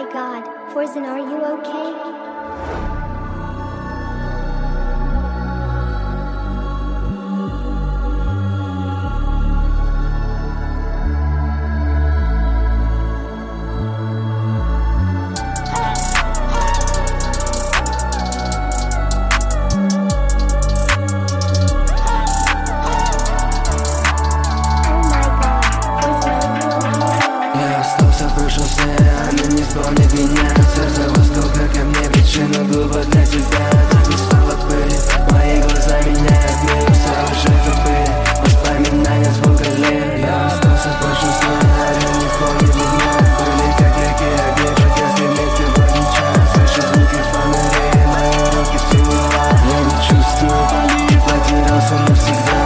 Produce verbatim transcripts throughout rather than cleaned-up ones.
God, Forzen, are you okay? Не вспомнит меня, сердце воздуха ко мне, причина глупо для тебя. Так устал от пыли, мои глаза меняют мир, все уже забыли воспоминания звука лир. Я остался в прошлом сне, а не вспомнит меня. Были как реки, огни, проезды вместе в один час. Слышу звуки фонарей, мои руки в синева. Я не чувствую боли, потерялся навсегда.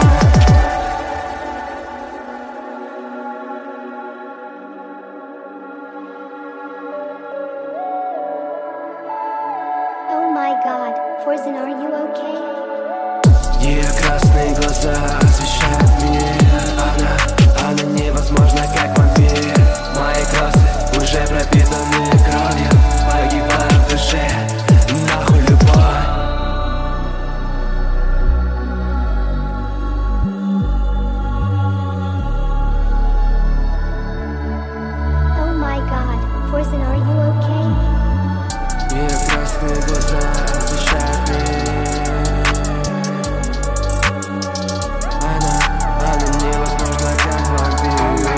God, Forzen, are you okay? Ее красные глаза освещают мир. Она, она невозможна, как вампир. Мои кроссы уже пропитаны кровью. Погибаю в душе, нахуй любовь. Oh my God, Forzen, are you okay? Ее красные глаза освещают мир. Она, она невозможна, как вампир.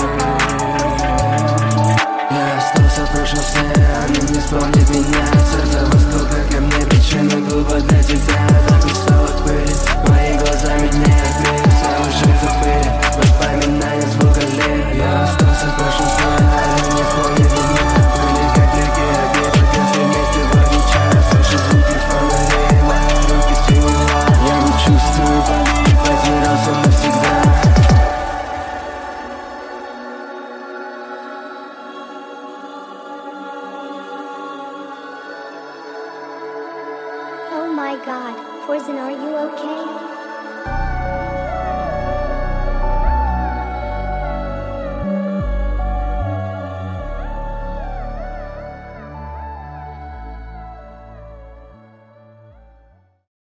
Я остался в прошлом сне, она не вспомнит меня. Сердце востока ко мне, причина глупо для тебя. Так устал от пыли, мои глаза меняют мир. Все уже забыли воспоминания звука лир. Я остался в прошлом сне, она не вспомнит меня. Были как реки, огни, проезды вместе в один час. Слышу звуки фонарей, мои руки в синева. Я не чувствую боли, потерялся навсегда. Oh my God, Forzen, are you okay?